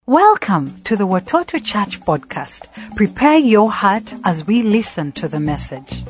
Welcome to the Watoto Church podcast. Prepare your heart as we listen to the message.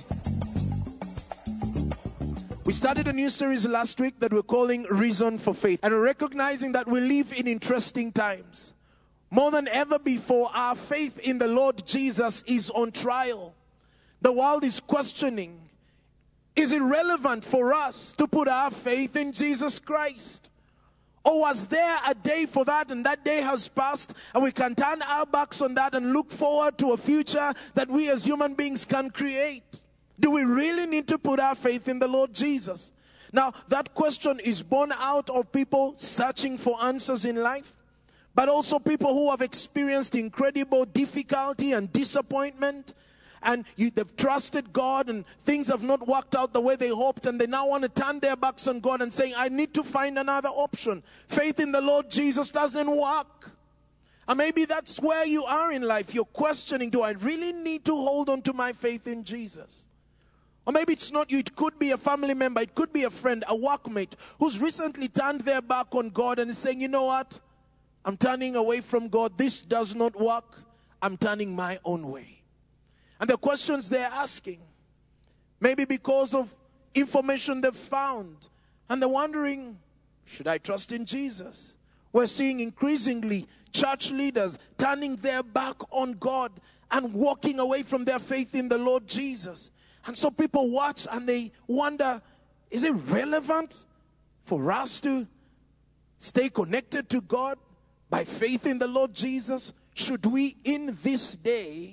We started a new series last week that we're calling Reason for Faith. And we're recognizing that we live in interesting times. More than ever before, our faith in the Lord Jesus is on trial. The world is questioning, is it relevant for us to put our faith in Jesus Christ? Or was there a day for that and that day has passed and we can turn our backs on that and look forward to a future that we as human beings can create? Do we really need to put our faith in the Lord Jesus? Now, that question is born out of people searching for answers in life, but also people who have experienced incredible difficulty and disappointment. And they've trusted God and things have not worked out the way they hoped, and they now want to turn their backs on God and saying, I need to find another option. Faith in the Lord Jesus doesn't work. And maybe that's where you are in life. You're questioning, do I really need to hold on to my faith in Jesus? Or maybe it's not you. It could be a family member. It could be a friend, a workmate who's recently turned their back on God and is saying, you know what? I'm turning away from God. This does not work. I'm turning my own way. And the questions they're asking, maybe because of information they've found, and they're wondering, should I trust in Jesus? We're seeing increasingly church leaders turning their back on God and walking away from their faith in the Lord Jesus. And so people watch and they wonder, is it relevant for us to stay connected to God by faith in the Lord Jesus? Should we in this day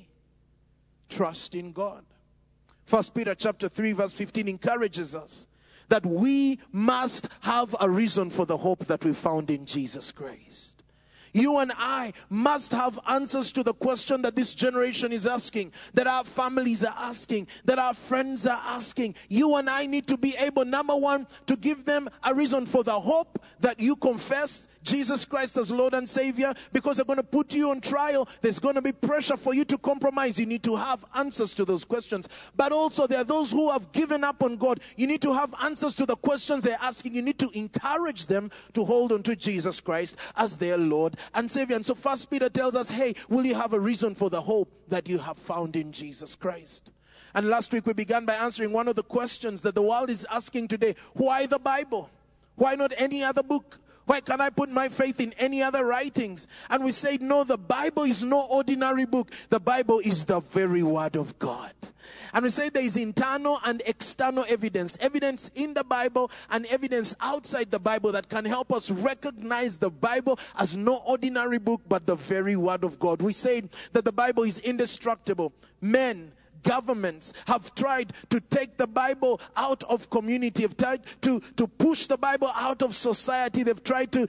trust in God? 1 Peter chapter 3 verse 15 encourages us that we must have a reason for the hope that we found in Jesus Christ. You and I must have answers to the question that this generation is asking, that our families are asking, that our friends are asking. You and I need to be able, number one, to give them a reason for the hope that you confess Jesus Christ as Lord and Savior, because they're going to put you on trial. There's going to be pressure for you to compromise. You need to have answers to those questions. But also there are those who have given up on God. You need to have answers to the questions they're asking. You need to encourage them to hold on to Jesus Christ as their Lord and Savior. And so 1 Peter tells us, hey, will you have a reason for the hope that you have found in Jesus Christ? And last week we began by answering one of the questions that the world is asking today. Why the Bible? Why not any other book? Why can't I put my faith in any other writings? And we say, no, the Bible is no ordinary book. The Bible is the very Word of God. And we say there is internal and external evidence. Evidence in the Bible and evidence outside the Bible that can help us recognize the Bible as no ordinary book, but the very Word of God. We say that the Bible is indestructible. Men, governments have tried to take the Bible out of community, have tried to push the Bible out of society. They've tried to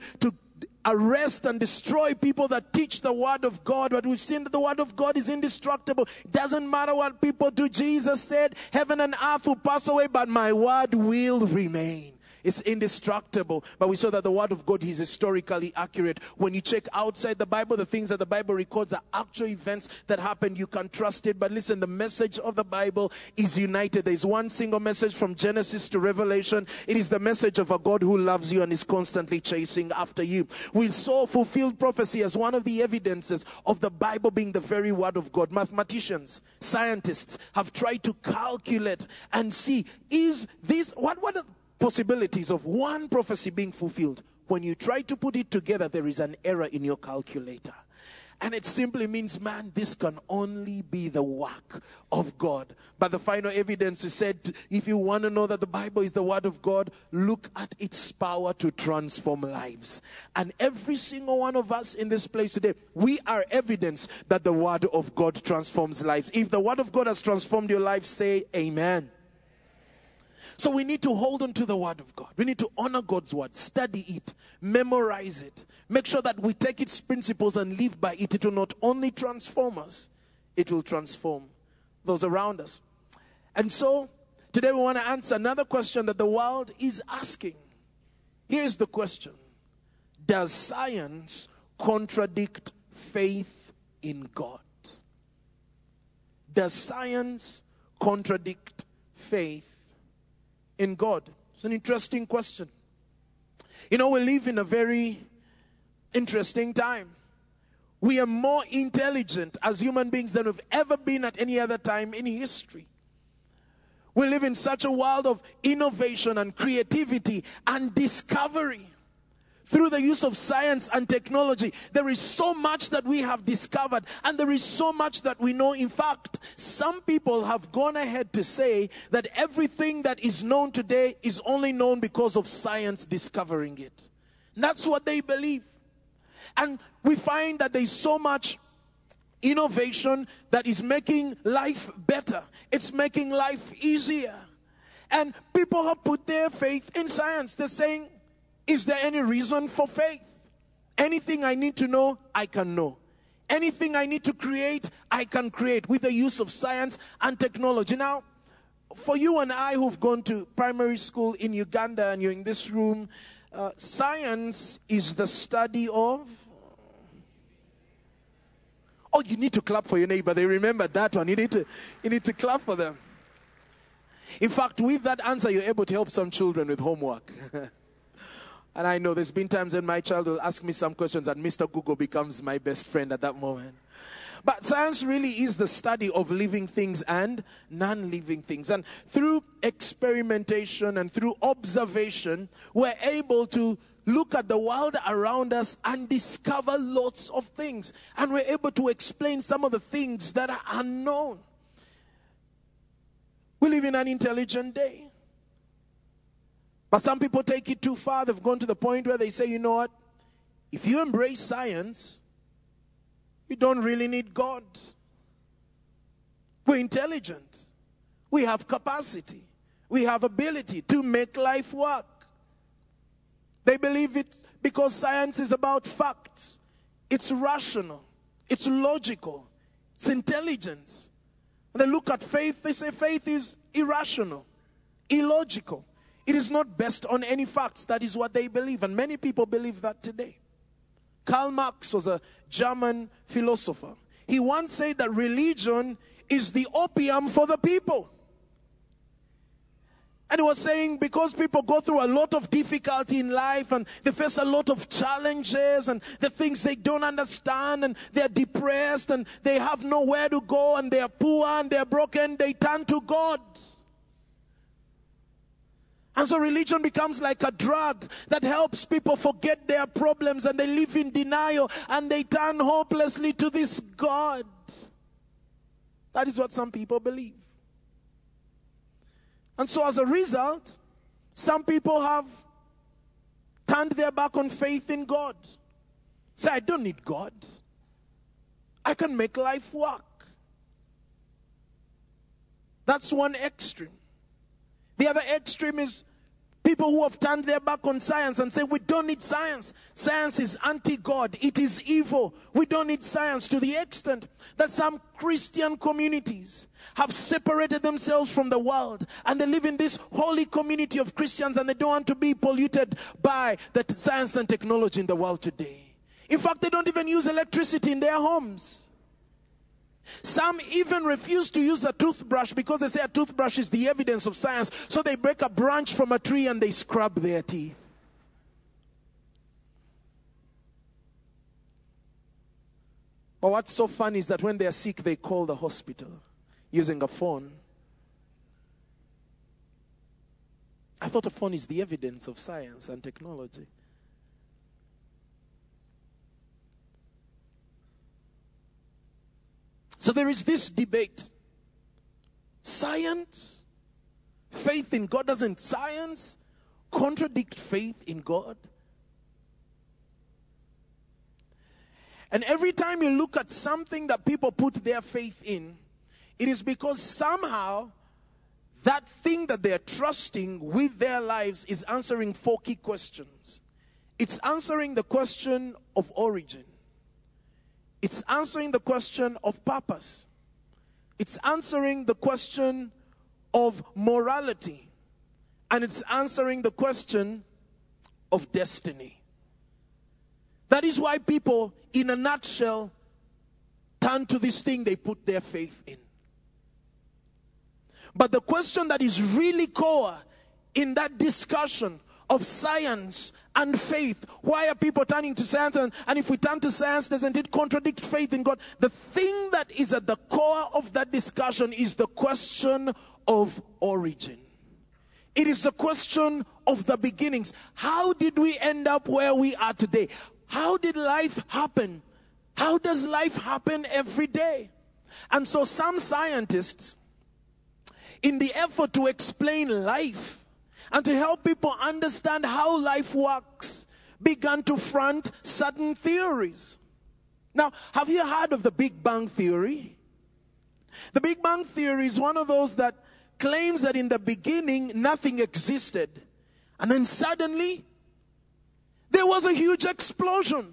arrest and destroy people that teach the Word of God. But we've seen that the Word of God is indestructible. It doesn't matter what people do. Jesus said, heaven and earth will pass away, but my word will remain. It's indestructible. But we saw that the Word of God is historically accurate. When you check outside the Bible, the things that the Bible records are actual events that happened. You can trust it. But listen, the message of the Bible is united. There is one single message from Genesis to Revelation. It is the message of a God who loves you and is constantly chasing after you. We saw fulfilled prophecy as one of the evidences of the Bible being the very Word of God. Mathematicians, scientists have tried to calculate and see, is this, what are the possibilities of one prophecy being fulfilled? When you try to put it together, there is an error in your calculator. And it simply means, man, this can only be the work of God. But the final evidence is said, if you want to know that the Bible is the Word of God, look at its power to transform lives. And every single one of us in this place today, we are evidence that the Word of God transforms lives. If the Word of God has transformed your life, say amen. So we need to hold on to the Word of God. We need to honor God's Word, study it, memorize it. Make sure that we take its principles and live by it. It will not only transform us, it will transform those around us. And so today we want to answer another question that the world is asking. Here's the question. Does science contradict faith in God? Does science contradict faith in God? It's an interesting question. You know, we live in a very interesting time. We are more intelligent as human beings than we've ever been at any other time in history. We live in such a world of innovation and creativity and discovery. Through the use of science and technology, there is so much that we have discovered, and there is so much that we know. In fact, some people have gone ahead to say that everything that is known today is only known because of science discovering it. And that's what they believe. And we find that there's so much innovation that is making life better. It's making life easier. And people have put their faith in science. They're saying, is there any reason for faith? Anything I need to know, I can know. Anything I need to create, I can create with the use of science and technology. Now, for you and I who've gone to primary school in Uganda and you're in this room, science is the study of... Oh, you need to clap for your neighbor. They remember that one. You need to clap for them. In fact, with that answer, you're able to help some children with homework. And I know there's been times when my child will ask me some questions and Mr. Google becomes my best friend at that moment. But science really is the study of living things and non-living things. And through experimentation and through observation, we're able to look at the world around us and discover lots of things. And we're able to explain some of the things that are unknown. We live in an intelligent day. But some people take it too far. They've gone to the point where they say, you know what? If you embrace science, you don't really need God. We're intelligent. We have capacity. We have ability to make life work. They believe it because science is about facts. It's rational. It's logical. It's intelligence. When they look at faith, they say faith is irrational, illogical. It is not based on any facts. That is what they believe. And many people believe that today. Karl Marx was a German philosopher. He once said that religion is the opium for the people. And he was saying because people go through a lot of difficulty in life and they face a lot of challenges and the things they don't understand and they're depressed and they have nowhere to go and they're poor and they're broken, they turn to God. And so religion becomes like a drug that helps people forget their problems and they live in denial and they turn hopelessly to this God. That is what some people believe. And so as a result, some people have turned their back on faith in God. Say, I don't need God. I can make life work. That's one extreme. The other extreme is people who have turned their back on science and say, we don't need science. Science is anti-God. It is evil. We don't need science, to the extent that some Christian communities have separated themselves from the world and they live in this holy community of Christians and they don't want to be polluted by the science and technology in the world today. In fact, they don't even use electricity in their homes. Some even refuse to use a toothbrush because they say a toothbrush is the evidence of science. So they break a branch from a tree and they scrub their teeth. But what's so funny is that when they are sick, they call the hospital using a phone. I thought a phone is the evidence of science and technology. So there is this debate. Science, faith in God, doesn't science contradict faith in God? And every time you look at something that people put their faith in, it is because somehow that thing that they're trusting with their lives is answering 4 key questions. It's answering the question of origin. It's answering the question of purpose. It's answering the question of morality. And it's answering the question of destiny. That is why people, in a nutshell, turn to this thing they put their faith in. But the question that is really core in that discussion of science and faith. Why are people turning to science? And if we turn to science, doesn't it contradict faith in God? The thing that is at the core of that discussion is the question of origin. It is the question of the beginnings. How did we end up where we are today? How did life happen? How does life happen every day? And so some scientists, in the effort to explain life and to help people understand how life works, began to front certain theories. Now, have you heard of the Big Bang Theory? The Big Bang Theory is one of those that claims that in the beginning nothing existed, and then suddenly there was a huge explosion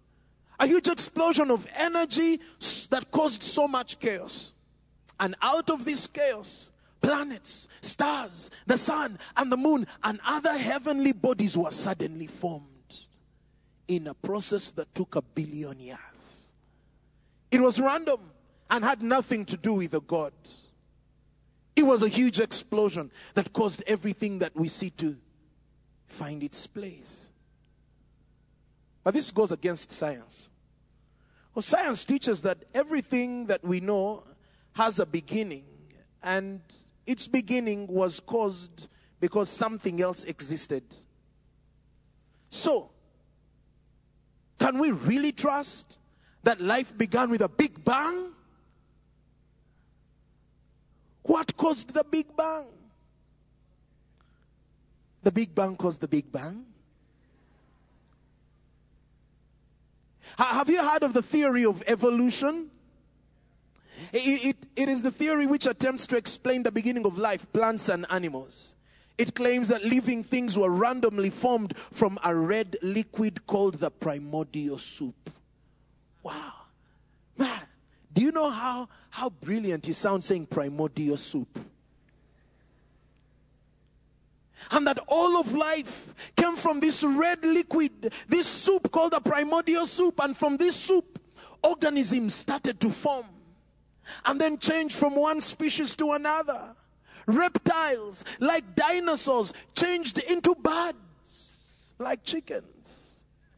of energy that caused so much chaos. And out of this chaos, planets, stars, the sun, and the moon, and other heavenly bodies were suddenly formed in a process that took 1 billion years. It was random and had nothing to do with a God. It was a huge explosion that caused everything that we see to find its place. But this goes against science. Well, science teaches that everything that we know has a beginning, and its beginning was caused because something else existed. So, can we really trust that life began with a Big Bang? What caused the Big Bang? The Big Bang caused the Big Bang. Have you heard of the theory of evolution? It is the theory which attempts to explain the beginning of life, plants and animals. It claims that living things were randomly formed from a red liquid called the primordial soup. Wow. Man, do you know how brilliant you sound saying primordial soup? And that all of life came from this red liquid, this soup called the primordial soup. And from this soup, organisms started to form and then change from one species to another. Reptiles, like dinosaurs, changed into birds, like chickens.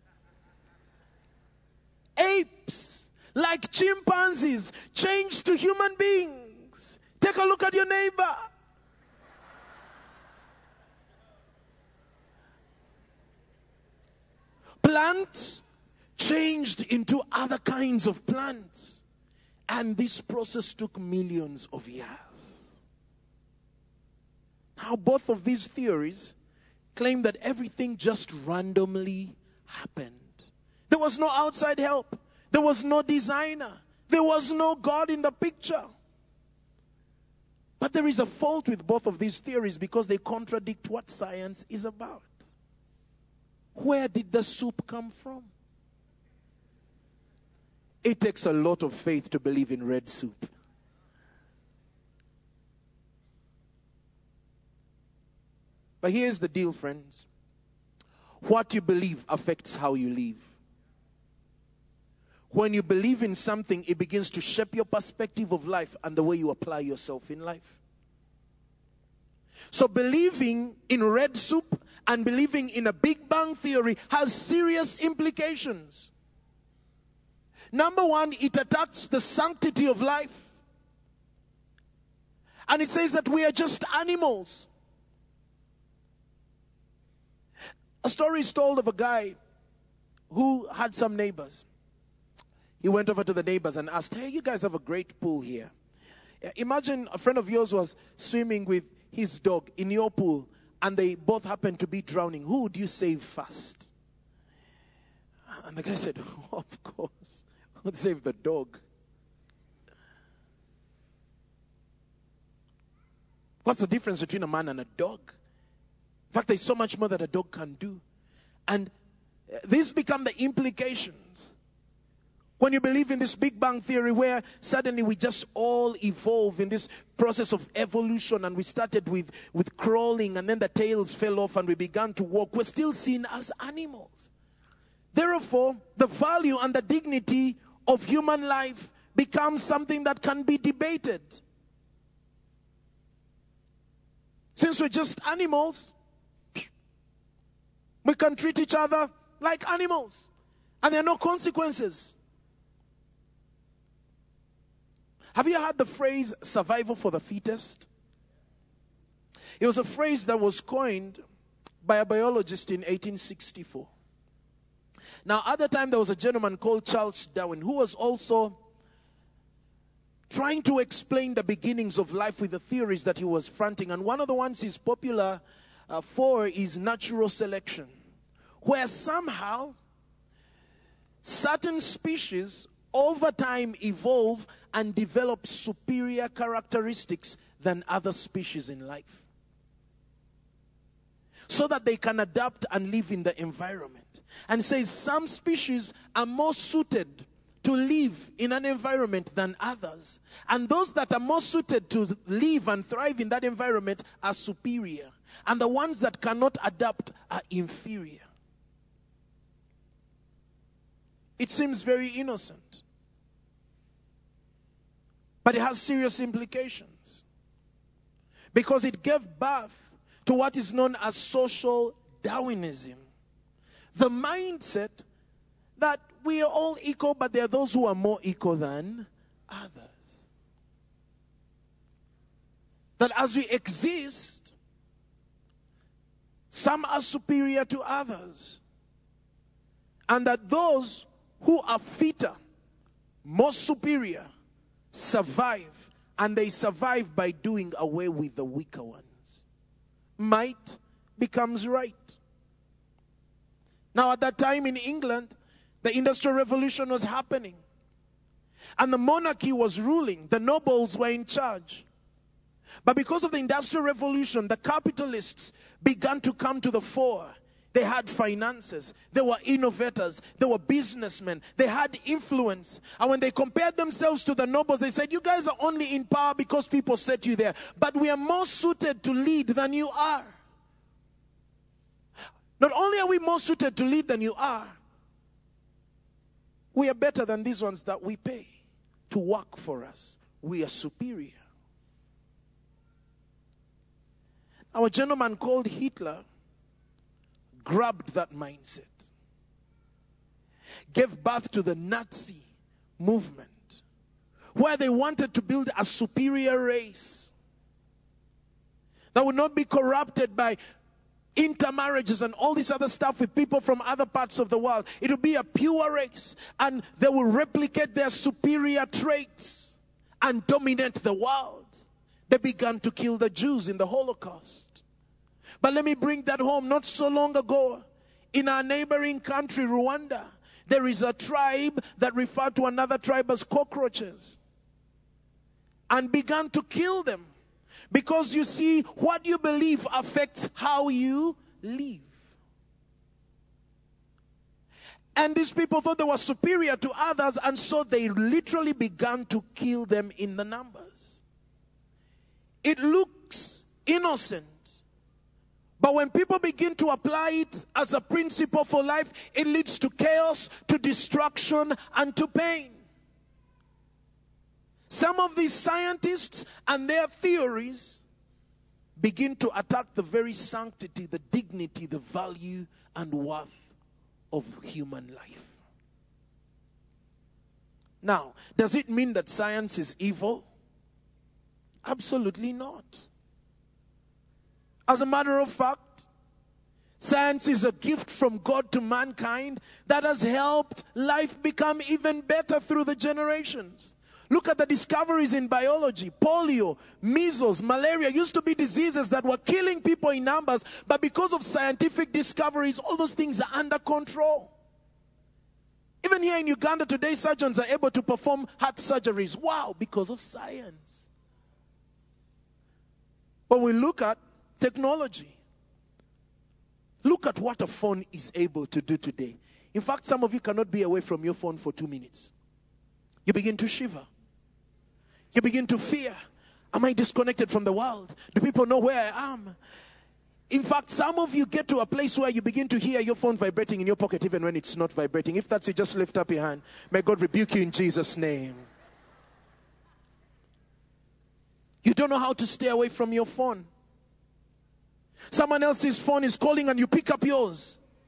Apes, like chimpanzees, changed to human beings. Take a look at your neighbor. Plants changed into other kinds of plants. And this process took millions of years. Now, both of these theories claim that everything just randomly happened. There was no outside help. There was no designer. There was no God in the picture. But there is a fault with both of these theories because they contradict what science is about. Where did the soup come from? It takes a lot of faith to believe in red soup. But here's the deal, friends. What you believe affects how you live. When you believe in something, it begins to shape your perspective of life and the way you apply yourself in life. So believing in red soup and believing in a Big Bang theory has serious implications. Number one, it attacks the sanctity of life. And it says that we are just animals. A story is told of a guy who had some neighbors. He went over to the neighbors and asked, "Hey, you guys have a great pool here. Imagine a friend of yours was swimming with his dog in your pool and they both happened to be drowning. Who would you save first?" And the guy said, "Oh, of course, I would save the dog." What's the difference between a man and a dog? In fact, there's so much more that a dog can do. And these become the implications when you believe in this Big Bang theory, where suddenly we just all evolve in this process of evolution, and we started with crawling, and then the tails fell off and we began to walk. We're still seen as animals. Therefore, the value and the dignity of human life becomes something that can be debated. Since we're just animals, We can treat each other like animals, and there are no consequences. Have you heard the phrase survival for the fittest? It was a phrase that was coined by a biologist in 1864. Now, at the time, there was a gentleman called Charles Darwin who was also trying to explain the beginnings of life with the theories that he was fronting. And one of the ones he's popular for is natural selection, where somehow certain species over time evolve and develop superior characteristics than other species in life, so that they can adapt and live in the environment. And says some species are more suited to live in an environment than others. And those that are more suited to live and thrive in that environment are superior. And the ones that cannot adapt are inferior. It seems very innocent, but it has serious implications, because it gave birth to what is known as social Darwinism. The mindset that we are all equal, but there are those who are more equal than others. That as we exist, some are superior to others. And that those who are fitter, more superior, survive. And they survive by doing away with the weaker ones. Might becomes right. Now, at that time in England, the Industrial Revolution was happening. And the monarchy was ruling. The nobles were in charge. But because of the Industrial Revolution, the capitalists began to come to the fore. They had finances. They were innovators. They were businessmen. They had influence. And when they compared themselves to the nobles, they said, you guys are only in power because people set you there. But we are more suited to lead than you are. Not only are we more suited to lead than you are, we are better than these ones that we pay to work for us. We are superior. Our gentleman called Hitler grabbed that mindset, gave birth to the Nazi movement, where they wanted to build a superior race that would not be corrupted by intermarriages and all this other stuff with people from other parts of the world. It will be a pure race, and they will replicate their superior traits and dominate the world. They began to kill the Jews in the Holocaust. But let me bring that home. Not so long ago, in our neighboring country, Rwanda, there is a tribe that referred to another tribe as cockroaches and began to kill them. Because you see, what you believe affects how you live. And these people thought they were superior to others, and so they literally began to kill them in the numbers. It looks innocent, but when people begin to apply it as a principle for life, it leads to chaos, to destruction, and to pain. Some of these scientists and their theories begin to attack the very sanctity, the dignity, the value, and worth of human life. Now, does it mean that science is evil? Absolutely not. As a matter of fact, science is a gift from God to mankind that has helped life become even better through the generations. Look at the discoveries in biology. Polio, measles, malaria used to be diseases that were killing people in numbers, but because of scientific discoveries, all those things are under control. Even here in Uganda today, surgeons are able to perform heart surgeries. Wow, because of science. When we look at technology, look at what a phone is able to do today. In fact, some of you cannot be away from your phone for 2 minutes. You begin to shiver. You begin to fear. Am I disconnected from the world? Do people know where I am? In fact, some of you get to a place where you begin to hear your phone vibrating in your pocket even when it's not vibrating. If that's it, just lift up your hand. May God rebuke you in Jesus' name. You don't know how to stay away from your phone. Someone else's phone is calling and you pick up yours.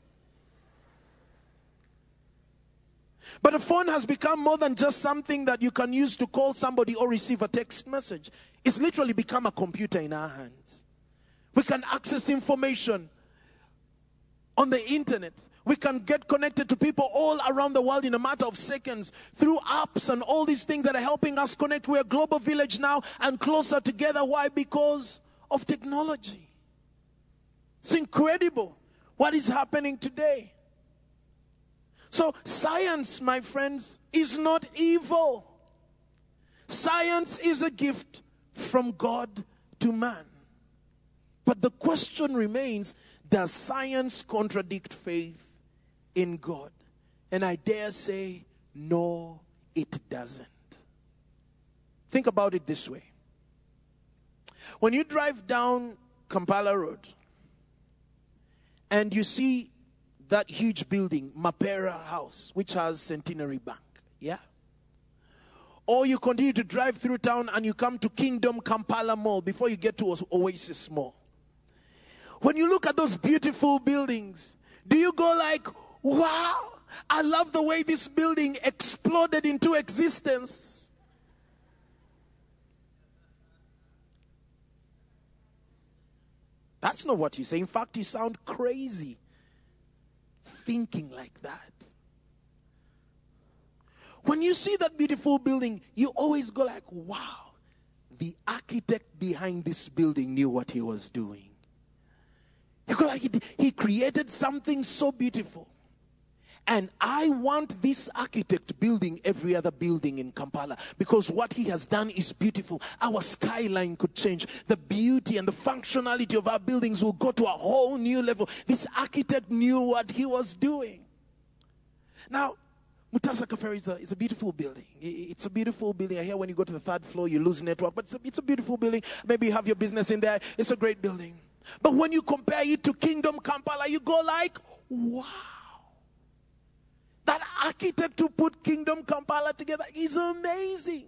But a phone has become more than just something that you can use to call somebody or receive a text message. It's literally become a computer in our hands. We can access information on the internet. We can get connected to people all around the world in a matter of seconds through apps and all these things that are helping us connect. We're a global village now and closer together. Why? Because of technology. It's incredible what is happening today. So science, my friends, is not evil. Science is a gift from God to man. But the question remains, does science contradict faith in God? And I dare say, no, it doesn't. Think about it this way. When you drive down Kampala Road and you see that huge building, Mapera House, which has Centenary Bank, yeah? Or you continue to drive through town and you come to Kingdom Kampala Mall before you get to Oasis Mall. When you look at those beautiful buildings, do you go like, wow, I love the way this building exploded into existence? That's not what you say. In fact, you sound crazy thinking like that. When you see that beautiful building, you always go like, wow, the architect behind this building knew what he was doing. You go like, he created something so beautiful. And I want this architect building every other building in Kampala, because what he has done is beautiful. Our skyline could change. The beauty and the functionality of our buildings will go to a whole new level. This architect knew what he was doing. Now, Mutasa Cafe is a beautiful building. It's a beautiful building. I hear when you go to the third floor, you lose network. But it's a beautiful building. Maybe you have your business in there. It's a great building. But when you compare it to Kingdom Kampala, you go like, wow. That architect who put Kingdom Kampala together is amazing.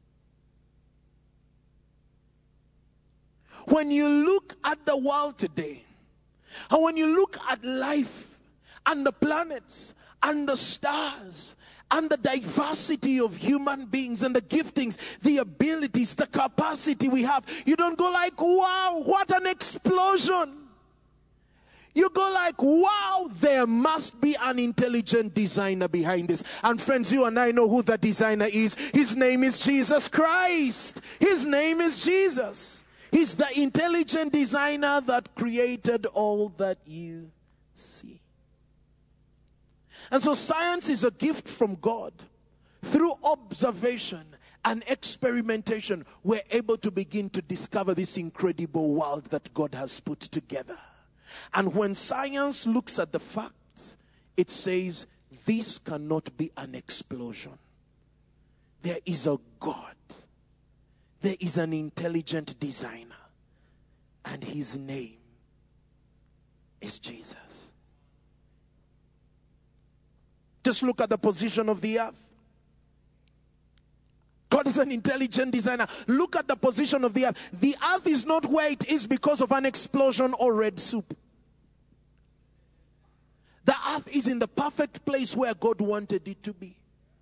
When you look at the world today, and when you look at life and the planets and the stars and the diversity of human beings and the giftings, the abilities, the capacity we have, you don't go like, wow, what an explosion. You go like, wow, there must be an intelligent designer behind this. And friends, you and I know who that designer is. His name is Jesus Christ. His name is Jesus. He's the intelligent designer that created all that you see. And so science is a gift from God. Through observation and experimentation, we're able to begin to discover this incredible world that God has put together. And when science looks at the facts, it says, this cannot be an explosion. There is a God. There is an intelligent designer. And his name is Jesus. Just look at the position of the earth. God is an intelligent designer. Look at the position of the earth. The earth is not where it is because of an explosion or red soup. The earth is in the perfect place where God wanted it to be.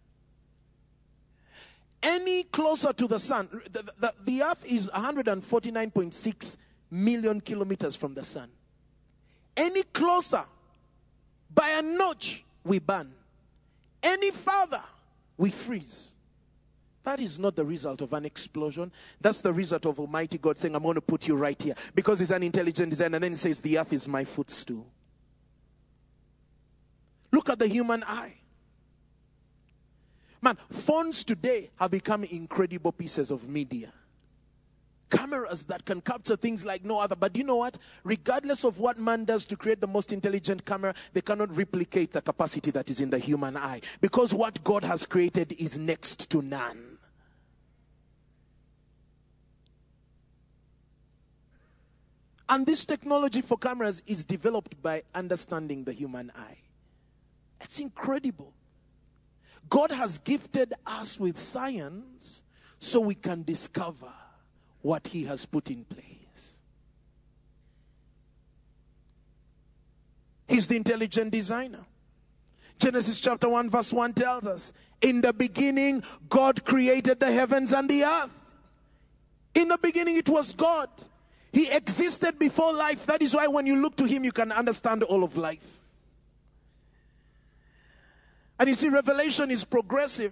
Any closer to the sun, the earth is 149.6 million kilometers from the sun. Any closer, by a notch, we burn. Any further, we freeze. That is not the result of an explosion. That's the result of Almighty God saying, I'm going to put you right here. Because he's an intelligent designer. And then he says, the earth is my footstool. Look at the human eye. Man, phones today have become incredible pieces of media. Cameras that can capture things like no other. But you know what? Regardless of what man does to create the most intelligent camera, they cannot replicate the capacity that is in the human eye. Because what God has created is next to none. And this technology for cameras is developed by understanding the human eye. It's incredible. God has gifted us with science so we can discover what he has put in place. He's the intelligent designer. Genesis chapter 1 verse 1 tells us, in the beginning, God created the heavens and the earth. In the beginning, it was God. He existed before life. That is why when you look to him, you can understand all of life. And you see, Revelation is progressive.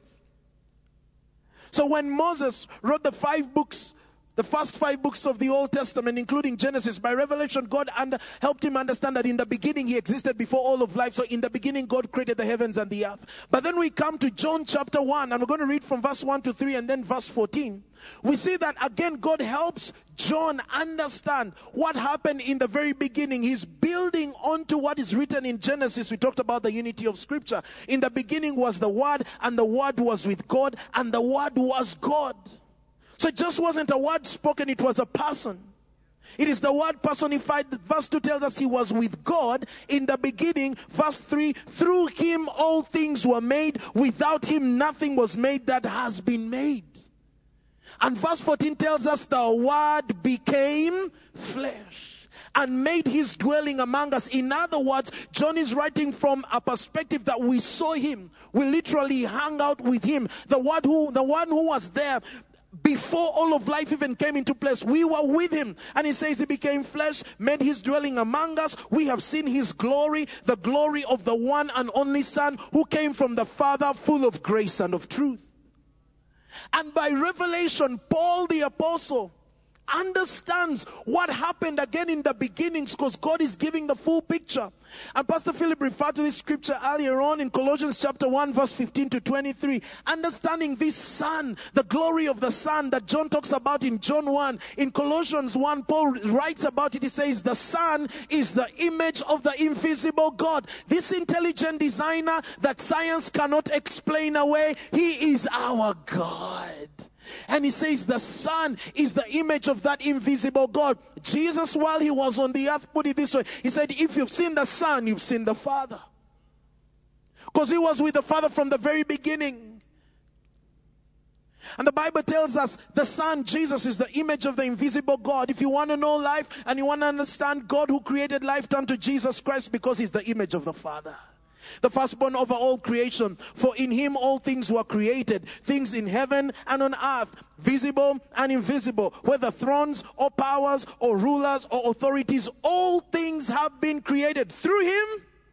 So when Moses wrote the 5 books, the first 5 books of the Old Testament, including Genesis, by revelation, God helped him understand that in the beginning he existed before all of life. So in the beginning, God created the heavens and the earth. But then we come to John chapter 1, and we're going to read from verse 1 to 3 and then verse 14. We see that again, God helps John understand what happened in the very beginning. He's building onto what is written in Genesis. We talked about the unity of Scripture. In the beginning was the Word, and the Word was with God, and the Word was God. So it just wasn't a word spoken, it was a person. It is the word personified. Verse 2 tells us he was with God in the beginning. Verse 3, through him all things were made. Without him nothing was made that has been made. And verse 14 tells us the word became flesh and made his dwelling among us. In other words, John is writing from a perspective that we saw him. We literally hung out with him. The one who was there before all of life even came into place. We were with him. And he says he became flesh, made his dwelling among us. We have seen his glory, the glory of the one and only Son who came from the Father, full of grace and of truth. And by revelation, Paul the apostle understands what happened again in the beginnings, because God is giving the full picture. And Pastor Philip referred to this scripture earlier on in Colossians chapter 1 verse 15 to 23. Understanding this Son, the glory of the Son that John talks about in John 1. In Colossians 1, Paul writes about it. He says the Son is the image of the invisible God. This intelligent designer that science cannot explain away, he is our God. And he says the Son is the image of that invisible God. Jesus, while he was on the earth, put it this way. He said, if you've seen the Son, you've seen the Father. Because he was with the Father from the very beginning. And the Bible tells us the Son, Jesus, is the image of the invisible God. If you want to know life and you want to understand God who created life, turn to Jesus Christ, because he's the image of the Father. The firstborn over all creation, for in him all things were created, things in heaven and on earth, visible and invisible, whether thrones or powers or rulers or authorities, all things have been created through him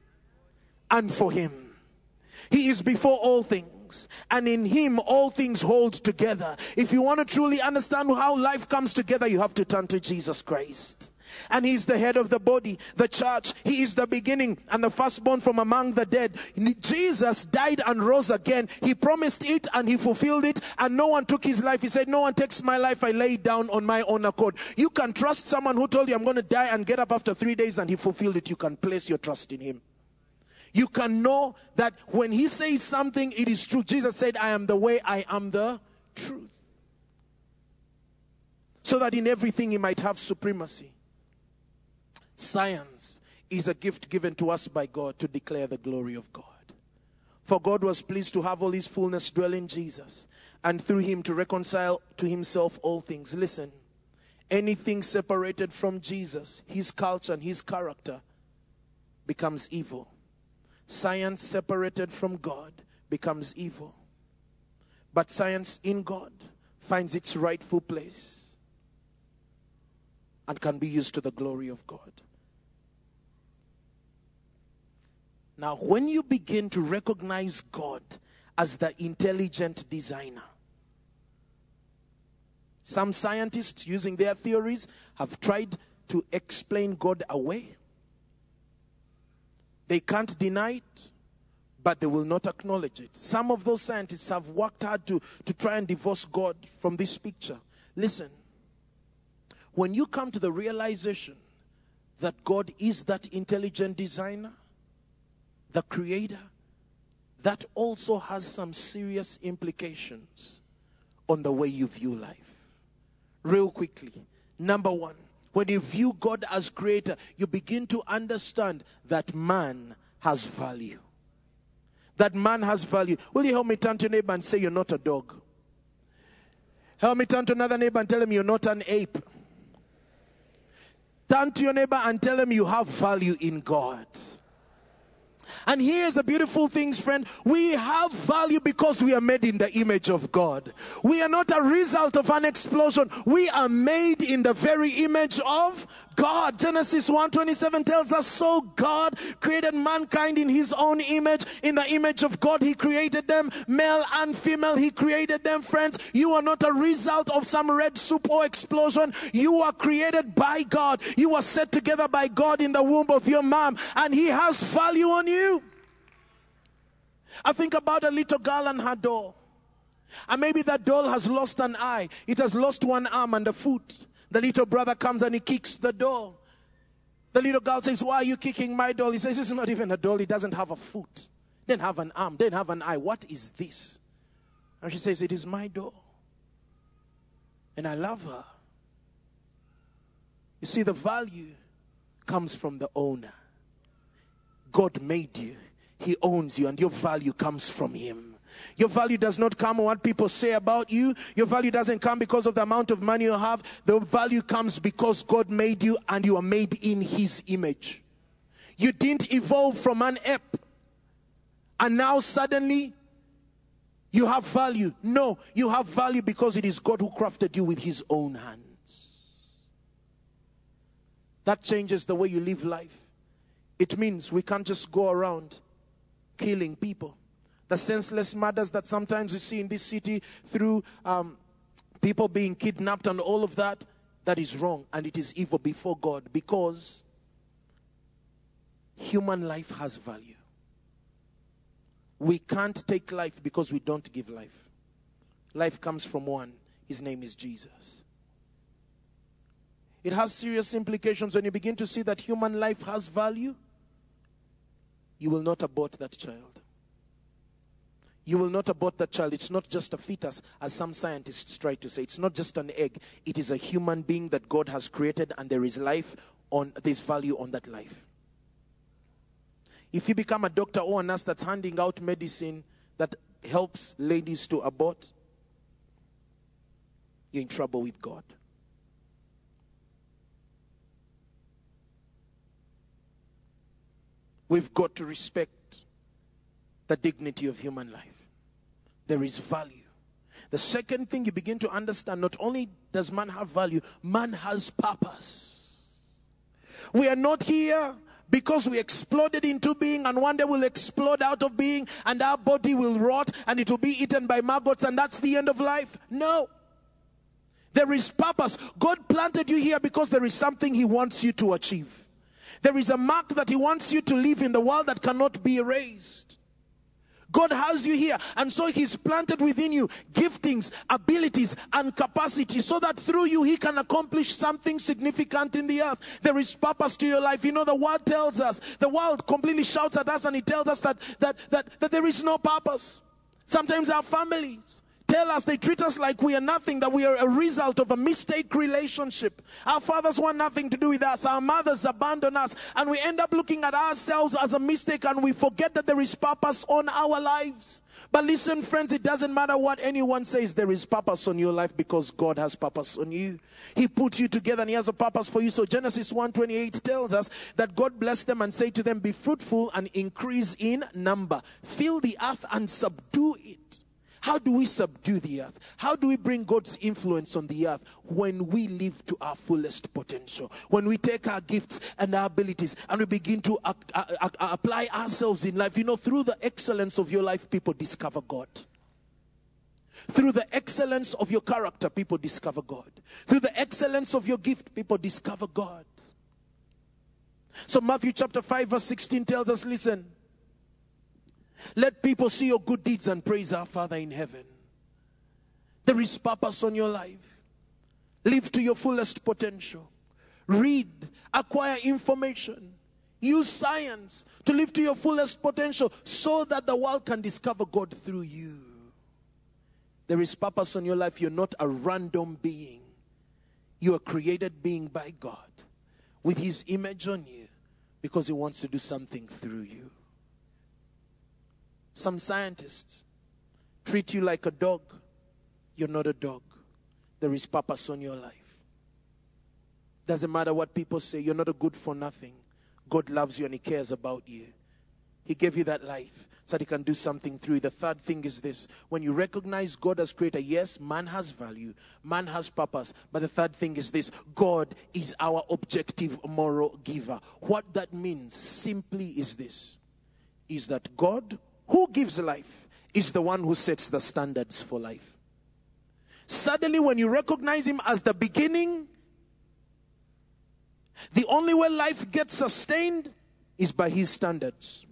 and for him. He is before all things, and in him all things hold together. If you want to truly understand how life comes together, you have to turn to Jesus Christ. And he's the head of the body, the church. He is the beginning and the firstborn from among the dead. Jesus died and rose again. He promised it and he fulfilled it, and no one took his life. He said, no one takes my life, I lay it down on my own accord. You can trust someone who told you, I'm going to die and get up after 3 days, and he fulfilled it. You can place your trust in him. You can know that when he says something, it is true. Jesus said, I am the way, I am the truth. So that in everything he might have supremacy. Science is a gift given to us by God to declare the glory of God. For God was pleased to have all his fullness dwell in Jesus, and through him to reconcile to himself all things. Listen, anything separated from Jesus, his culture and his character, becomes evil. Science separated from God becomes evil. But science in God finds its rightful place and can be used to the glory of God. Now, when you begin to recognize God as the intelligent designer, some scientists, using their theories, have tried to explain God away. They can't deny it, but they will not acknowledge it. Some of those scientists have worked hard to try and divorce God from this picture. Listen, when you come to the realization that God is that intelligent designer, the creator, that also has some serious implications on the way you view life. Real quickly, number one, when you view God as creator, you begin to understand that man has value. That man has value. Will you help me turn to your neighbor and say, you're not a dog? Help me turn to another neighbor and tell him you're not an ape. Turn to your neighbor and tell him you have value in God. And here's the beautiful things, friend. We have value because we are made in the image of God. We are not a result of an explosion. We are made in the very image of God. Genesis 1:27 tells us, so God created mankind in his own image. In the image of God, he created them. Male and female, he created them, friends. You are not a result of some red soup or explosion. You are created by God. You are set together by God in the womb of your mom. And he has value on you. I think about a little girl and her doll. And maybe that doll has lost an eye. It has lost one arm and a foot. The little brother comes and he kicks the doll. The little girl says, why are you kicking my doll? He says, this is not even a doll. It doesn't have a foot. Didn't have an arm. Didn't have an eye. What is this? And she says, it is my doll. And I love her. You see, the value comes from the owner. God made you. He owns you, and your value comes from him. Your value does not come on what people say about you. Your value doesn't come because of the amount of money you have. The value comes because God made you and you are made in his image. You didn't evolve from an ape and now suddenly you have value. No, you have value because it is God who crafted you with his own hands. That changes the way you live life. It means we can't just go around killing people. The senseless murders that sometimes we see in this city through people being kidnapped and all of that, that is wrong and it is evil before God, because human life has value. We can't take life because we don't give life. Life comes from one. His name is Jesus. It has serious implications when you begin to see that human life has value. You will not abort that child. You will not abort that child. It's not just a fetus, as some scientists try to say. It's not just an egg. It is a human being that God has created, and there is life on, there's value on that life. If you become a doctor or a nurse that's handing out medicine that helps ladies to abort, you're in trouble with God. We've got to respect the dignity of human life. There is value. The second thing you begin to understand, not only does man have value, man has purpose. We are not here because we exploded into being and one day we'll explode out of being and our body will rot and it will be eaten by maggots and that's the end of life. No. There is purpose. God planted you here because there is something he wants you to achieve. There is a mark that he wants you to leave in the world that cannot be erased. God has you here, and so he's planted within you giftings, abilities, and capacity so that through you he can accomplish something significant in the earth. There is purpose to your life. You know, the world tells us, the world completely shouts at us and it tells us that there is no purpose. Sometimes our families tell us, they treat us like we are nothing, that we are a result of a mistake relationship. Our fathers want nothing to do with us. Our mothers abandon us. And we end up looking at ourselves as a mistake and we forget that there is purpose on our lives. But listen, friends, it doesn't matter what anyone says. There is purpose on your life because God has purpose on you. He put you together and he has a purpose for you. So Genesis 1:28 tells us that God blessed them and said to them, be fruitful and increase in number. Fill the earth and subdue it. How do we subdue the earth? How do we bring God's influence on the earth? When we live to our fullest potential. When we take our gifts and our abilities and we begin to apply ourselves in life. You know, through the excellence of your life, people discover God. Through the excellence of your character, people discover God. Through the excellence of your gift, people discover God. So Matthew chapter 5 verse 16 tells us, listen, let people see your good deeds and praise our Father in heaven. There is purpose on your life. Live to your fullest potential. Read, acquire information. Use science to live to your fullest potential so that the world can discover God through you. There is purpose on your life. You're not a random being. You are a created being by God with his image on you because he wants to do something through you. Some scientists treat you like a dog. You're not a dog. There is purpose on your life. Doesn't matter what people say. You're not a good for nothing. God loves you and he cares about you. He gave you that life so that he can do something through you. The third thing is this. When you recognize God as creator, yes, man has value, man has purpose. But the third thing is this. God is our objective moral giver. What that means simply is this. Is that God, who gives life, is the one who sets the standards for life. Suddenly, when you recognize him as the beginning, the only way life gets sustained is by his standards.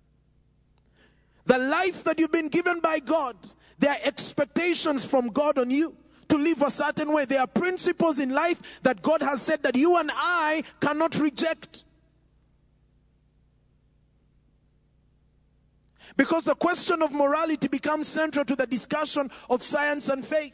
The life that you've been given by God, there are expectations from God on you to live a certain way. There are principles in life that God has said that you and I cannot reject. Because the question of morality becomes central to the discussion of science and faith.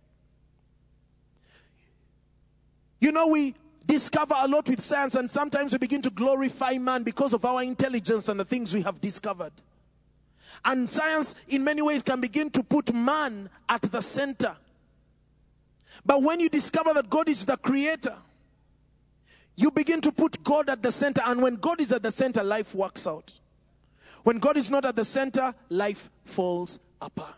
You know, we discover a lot with science, and sometimes we begin to glorify man because of our intelligence and the things we have discovered. And science in many ways can begin to put man at the center. But when you discover that God is the creator, you begin to put God at the center. And when God is at the center, life works out. When God is not at the center, life falls apart.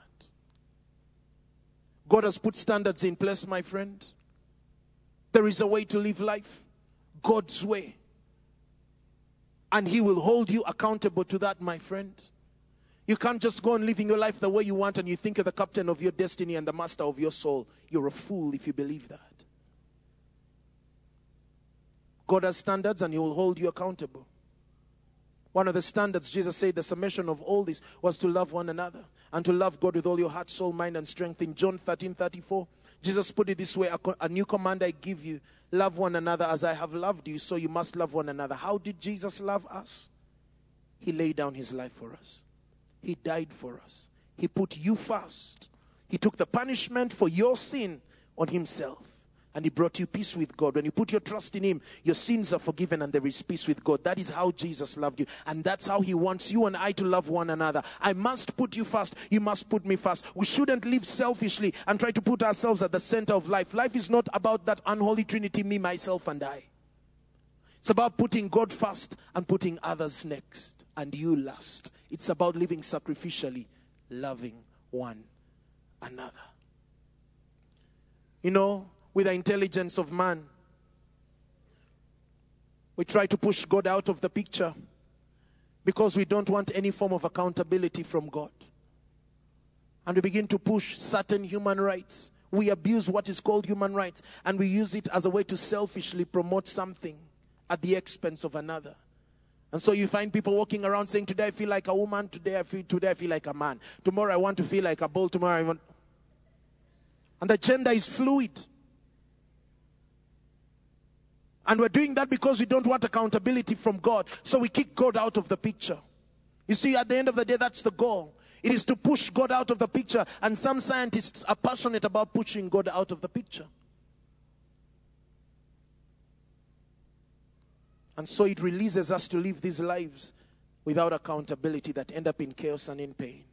God has put standards in place, my friend. There is a way to live life, God's way. And he will hold you accountable to that, my friend. You can't just go on living your life the way you want and you think you're the captain of your destiny and the master of your soul. You're a fool if you believe that. God has standards and he will hold you accountable. One of the standards, Jesus said, the summation of all this was to love one another and to love God with all your heart, soul, mind, and strength. In John 13:34, Jesus put it this way, a new command I give you, love one another as I have loved you, so you must love one another. How did Jesus love us? He laid down his life for us. He died for us. He put you first. He took the punishment for your sin on himself. And he brought you peace with God. When you put your trust in him, your sins are forgiven and there is peace with God. That is how Jesus loved you. And that's how he wants you and I to love one another. I must put you first. You must put me first. We shouldn't live selfishly and try to put ourselves at the center of life. Life is not about that unholy trinity, me, myself, and I. It's about putting God first and putting others next. And you last. It's about living sacrificially, loving one another. You know, with the intelligence of man, we try to push God out of the picture because we don't want any form of accountability from God. And we begin to push certain human rights. We abuse what is called human rights, and we use it as a way to selfishly promote something at the expense of another. And so you find people walking around saying, today I feel like a woman, today I feel like a man. Tomorrow I want to feel like a bull, tomorrow I want... And the gender is fluid. And we're doing that because we don't want accountability from God. So we kick God out of the picture. You see, at the end of the day, that's the goal. It is to push God out of the picture. And some scientists are passionate about pushing God out of the picture. And so it releases us to live these lives without accountability that end up in chaos and in pain.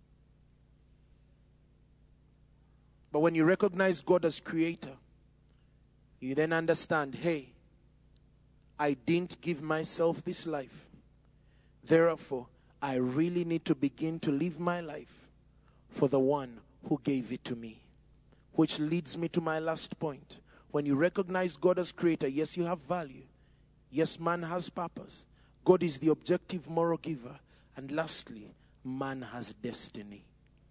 But when you recognize God as creator, you then understand, hey, I didn't give myself this life. Therefore, I really need to begin to live my life for the one who gave it to me. Which leads me to my last point. When you recognize God as creator, yes, you have value. Yes, man has purpose. God is the objective moral giver. And lastly, man has destiny.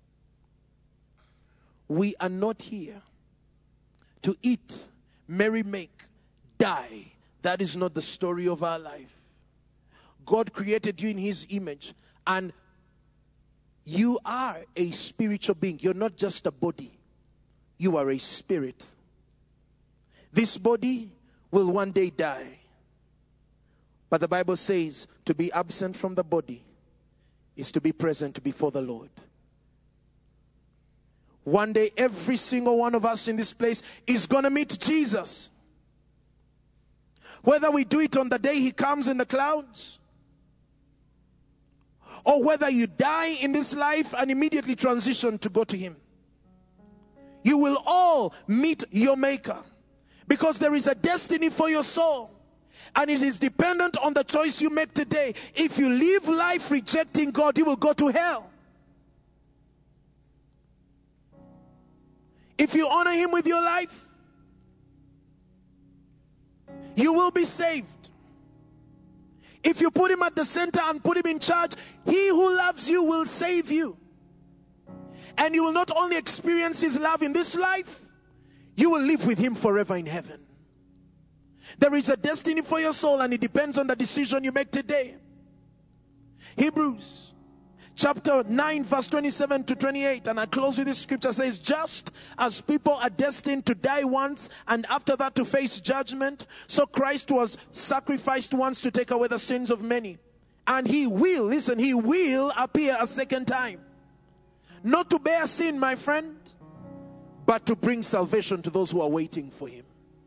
We are not here to eat, merry make, die. That is not the story of our life. God created you in his image, and you are a spiritual being. You're not just a body. You are a spirit. This body will one day die. But the Bible says to be absent from the body is to be present before the Lord. One day, every single one of us in this place is going to meet Jesus. Whether we do it on the day he comes in the clouds, or whether you die in this life and immediately transition to go to him, you will all meet your maker. Because there is a destiny for your soul. And it is dependent on the choice you make today. If you live life rejecting God, you will go to hell. If you honor him with your life, you will be saved. If you put him at the center and put him in charge, he who loves you will save you. And you will not only experience his love in this life, you will live with him forever in heaven. There is a destiny for your soul, and it depends on the decision you make today. Hebrews chapter 9 verse 27 to 28, and I close with this scripture, says, just as people are destined to die once and after that to face judgment, so Christ was sacrificed once to take away the sins of many. And he will, listen, he will appear a second time. Not to bear sin, my friend, but to bring salvation to those who are waiting for him.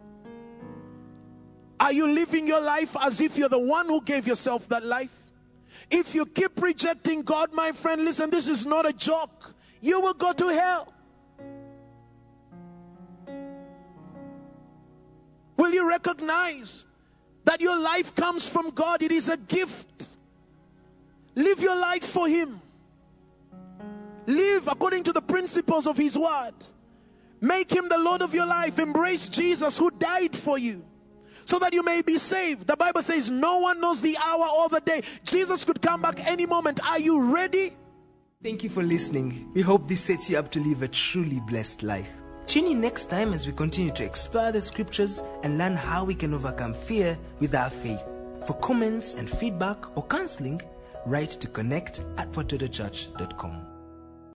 Are you living your life as if you're the one who gave yourself that life? If you keep rejecting God, my friend, listen, this is not a joke. You will go to hell. Will you recognize that your life comes from God? It is a gift. Live your life for him. Live according to the principles of his word. Make him the Lord of your life. Embrace Jesus who died for you, so that you may be saved. The Bible says no one knows the hour or the day. Jesus could come back any moment. Are you ready? Thank you for listening. We hope this sets you up to live a truly blessed life. Tune in next time as we continue to explore the scriptures and learn how we can overcome fear with our faith. For comments and feedback or counseling, write to connect@watotochurch.com.